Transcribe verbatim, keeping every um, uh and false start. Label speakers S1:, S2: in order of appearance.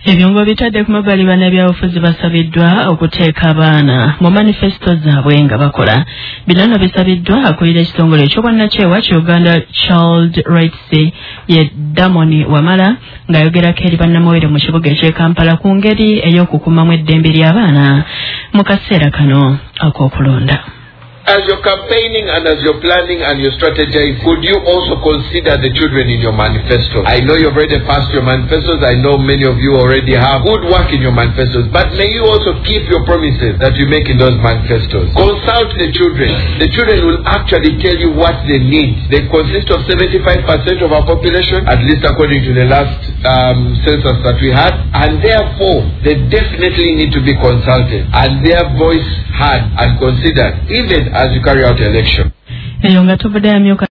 S1: Ebyongo bitadde ku mabbali bannabyabufuzi basabiddwa okuteeka abaana mu manifesto zaabwe nga bakola. Bino nno bisabiddwa akulira ekitongole eky'obwannakyewa ki Uganda Child Rights ye Damoni Wamala ng'ayogerako eri bannamawere mu kibuga eky'e Kampala ku ngeri ey'okukuumamu eddembe ly'abaana mu kaseera kano ak'okulonda.
S2: As you're campaigning and as you're planning and you're strategizing, could you also consider the children in your manifesto? I know you've already passed your manifestos. I know many of you already have good work in your manifestos. But may you also keep your promises that you make in those manifestos. Consult the children. The children will actually tell you what they need. They consist of seventy-five percent of our population, at least according to the last um, census that we had. And therefore, they definitely need to be consulted and their voice heard and considered, even as you carry out election.